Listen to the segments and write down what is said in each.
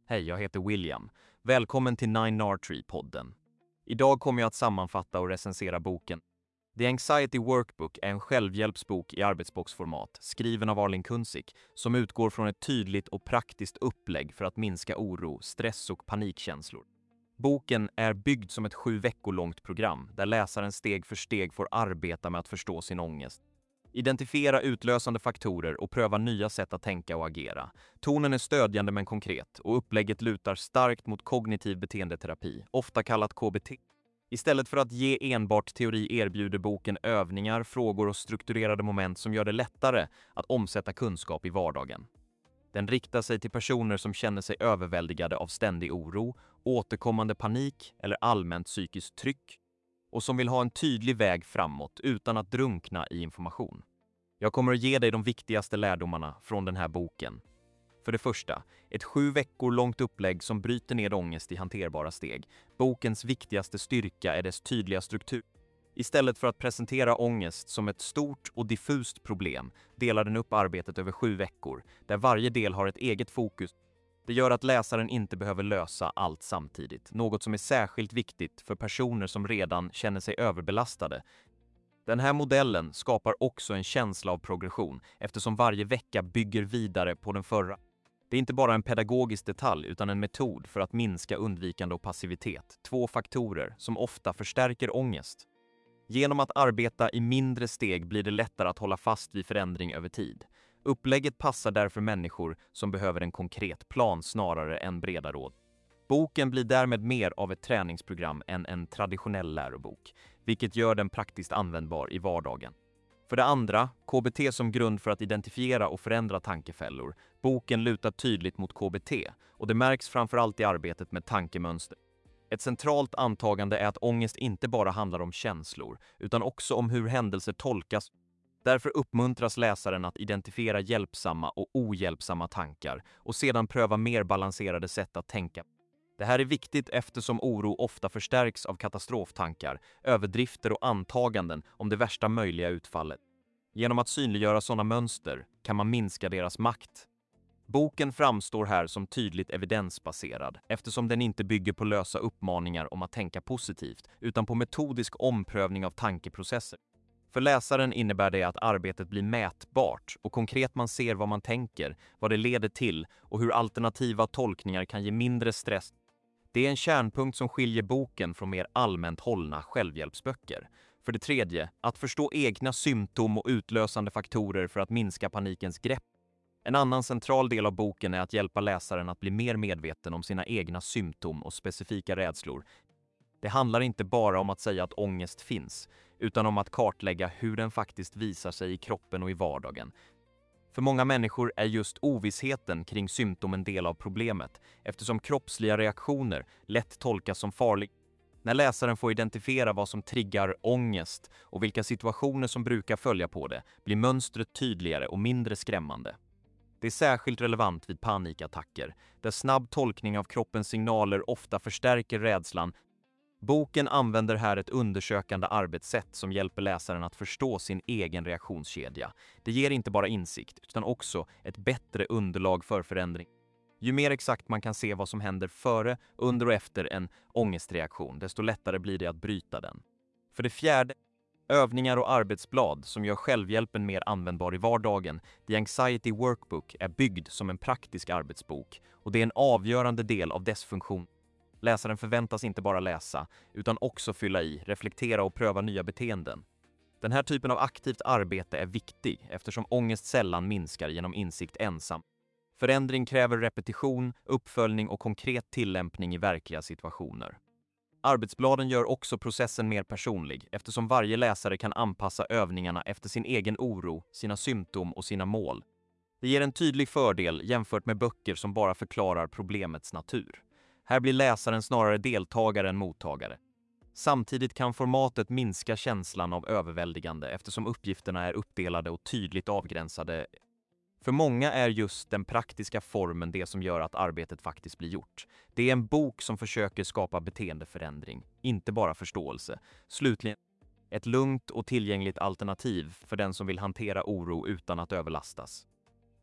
Hej, jag heter William. Välkommen till 9R-Tree-podden. Idag kommer jag att sammanfatta och recensera boken. The Anxiety Workbook är en självhjälpsbok i arbetsboksformat, skriven av Arlene Kunzik, som utgår från ett tydligt och praktiskt upplägg för att minska oro, stress och panikkänslor. Boken är byggd som ett 7 veckor långt program, där läsaren steg för steg får arbeta med att förstå sin ångest. Identifiera utlösande faktorer och pröva nya sätt att tänka och agera. Tonen är stödjande men konkret och upplägget lutar starkt mot kognitiv beteendeterapi, ofta kallat KBT. Istället för att ge enbart teori erbjuder boken övningar, frågor och strukturerade moment som gör det lättare att omsätta kunskap i vardagen. Den riktar sig till personer som känner sig överväldigade av ständig oro, återkommande panik eller allmänt psykiskt tryck och som vill ha en tydlig väg framåt utan att drunkna i information. Jag kommer att ge dig de viktigaste lärdomarna från den här boken. För det första, ett 7 veckor långt upplägg som bryter ner ångest i hanterbara steg. Bokens viktigaste styrka är dess tydliga struktur. Istället för att presentera ångest som ett stort och diffust problem delar den upp arbetet över 7 veckor, där varje del har ett eget fokus. Det gör att läsaren inte behöver lösa allt samtidigt, något som är särskilt viktigt för personer som redan känner sig överbelastade. Den här modellen skapar också en känsla av progression eftersom varje vecka bygger vidare på den förra. Det är inte bara en pedagogisk detalj utan en metod för att minska undvikande och passivitet, 2 faktorer som ofta förstärker ångest. Genom att arbeta i mindre steg blir det lättare att hålla fast vid förändring över tid. Upplägget passar därför människor som behöver en konkret plan snarare än breda råd. Boken blir därmed mer av ett träningsprogram än en traditionell lärobok, vilket gör den praktiskt användbar i vardagen. För det andra, KBT som grund för att identifiera och förändra tankefällor. Boken lutar tydligt mot KBT och det märks framförallt i arbetet med tankemönster. Ett centralt antagande är att ångest inte bara handlar om känslor, utan också om hur händelser tolkas. Därför uppmuntras läsaren att identifiera hjälpsamma och ohjälpsamma tankar och sedan pröva mer balanserade sätt att tänka. Det här är viktigt eftersom oro ofta förstärks av katastroftankar, överdrifter och antaganden om det värsta möjliga utfallet. Genom att synliggöra sådana mönster kan man minska deras makt. Boken framstår här som tydligt evidensbaserad eftersom den inte bygger på lösa uppmaningar om att tänka positivt utan på metodisk omprövning av tankeprocesser. För läsaren innebär det att arbetet blir mätbart och konkret man ser vad man tänker, vad det leder till och hur alternativa tolkningar kan ge mindre stress. Det är en kärnpunkt som skiljer boken från mer allmänt hållna självhjälpsböcker. För det tredje, att förstå egna symptom och utlösande faktorer för att minska panikens grepp. En annan central del av boken är att hjälpa läsaren att bli mer medveten om sina egna symptom och specifika rädslor. Det handlar inte bara om att säga att ångest finns, utan om att kartlägga hur den faktiskt visar sig i kroppen och i vardagen. För många människor är just ovissheten kring symptom en del av problemet, eftersom kroppsliga reaktioner lätt tolkas som farliga. När läsaren får identifiera vad som triggar ångest och vilka situationer som brukar följa på det, blir mönstret tydligare och mindre skrämmande. Det är särskilt relevant vid panikattacker, där snabb tolkning av kroppens signaler ofta förstärker rädslan. Boken använder här ett undersökande arbetssätt som hjälper läsaren att förstå sin egen reaktionskedja. Det ger inte bara insikt, utan också ett bättre underlag för förändring. Ju mer exakt man kan se vad som händer före, under och efter en ångestreaktion, desto lättare blir det att bryta den. För det fjärde, övningar och arbetsblad som gör självhjälpen mer användbar i vardagen. The Anxiety Workbook är byggd som en praktisk arbetsbok och det är en avgörande del av dess funktion. Läsaren förväntas inte bara läsa, utan också fylla i, reflektera och pröva nya beteenden. Den här typen av aktivt arbete är viktig eftersom ångest sällan minskar genom insikt ensam. Förändring kräver repetition, uppföljning och konkret tillämpning i verkliga situationer. Arbetsbladen gör också processen mer personlig eftersom varje läsare kan anpassa övningarna efter sin egen oro, sina symptom och sina mål. Det ger en tydlig fördel jämfört med böcker som bara förklarar problemets natur. Här blir läsaren snarare deltagare än mottagare. Samtidigt kan formatet minska känslan av överväldigande eftersom uppgifterna är uppdelade och tydligt avgränsade. För många är just den praktiska formen det som gör att arbetet faktiskt blir gjort. Det är en bok som försöker skapa beteendeförändring, inte bara förståelse. Slutligen, ett lugnt och tillgängligt alternativ för den som vill hantera oro utan att överlastas.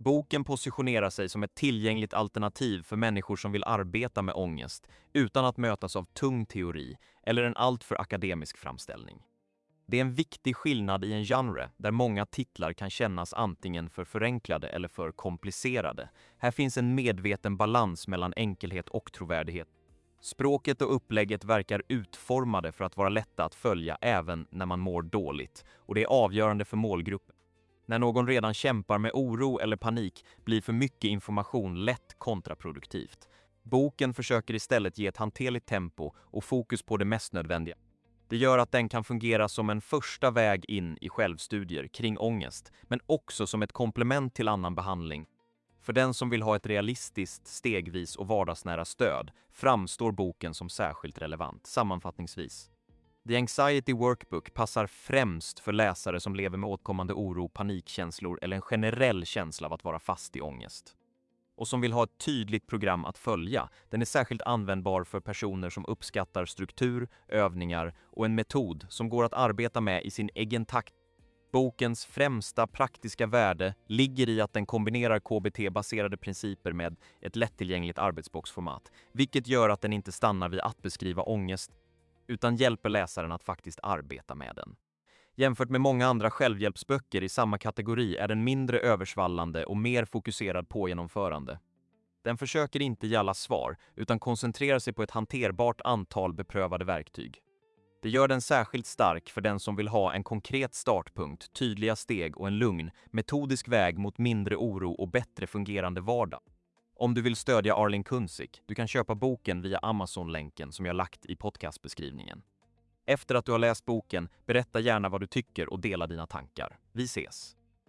Boken positionerar sig som ett tillgängligt alternativ för människor som vill arbeta med ångest utan att mötas av tung teori eller en alltför akademisk framställning. Det är en viktig skillnad i en genre där många titlar kan kännas antingen för förenklade eller för komplicerade. Här finns en medveten balans mellan enkelhet och trovärdighet. Språket och upplägget verkar utformade för att vara lätta att följa även när man mår dåligt, och det är avgörande för målgruppen. När någon redan kämpar med oro eller panik blir för mycket information lätt kontraproduktivt. Boken försöker istället ge ett hanterligt tempo och fokus på det mest nödvändiga. Det gör att den kan fungera som en första väg in i självstudier kring ångest, men också som ett komplement till annan behandling. För den som vill ha ett realistiskt, stegvis och vardagsnära stöd framstår boken som särskilt relevant. Sammanfattningsvis. The Anxiety Workbook passar främst för läsare som lever med återkommande oro, panikkänslor eller en generell känsla av att vara fast i ångest. Och som vill ha ett tydligt program att följa. Den är särskilt användbar för personer som uppskattar struktur, övningar och en metod som går att arbeta med i sin egen takt. Bokens främsta praktiska värde ligger i att den kombinerar KBT-baserade principer med ett lättillgängligt arbetsboxformat, vilket gör att den inte stannar vid att beskriva ångest, utan hjälper läsaren att faktiskt arbeta med den. Jämfört med många andra självhjälpsböcker i samma kategori är den mindre översvallande och mer fokuserad på genomförande. Den försöker inte ge alla svar, utan koncentrerar sig på ett hanterbart antal beprövade verktyg. Det gör den särskilt stark för den som vill ha en konkret startpunkt, tydliga steg och en lugn, metodisk väg mot mindre oro och bättre fungerande vardag. Om du vill stödja Arlene Kunzik, du kan köpa boken via Amazon-länken som jag lagt i podcastbeskrivningen. Efter att du har läst boken, berätta gärna vad du tycker och dela dina tankar. Vi ses!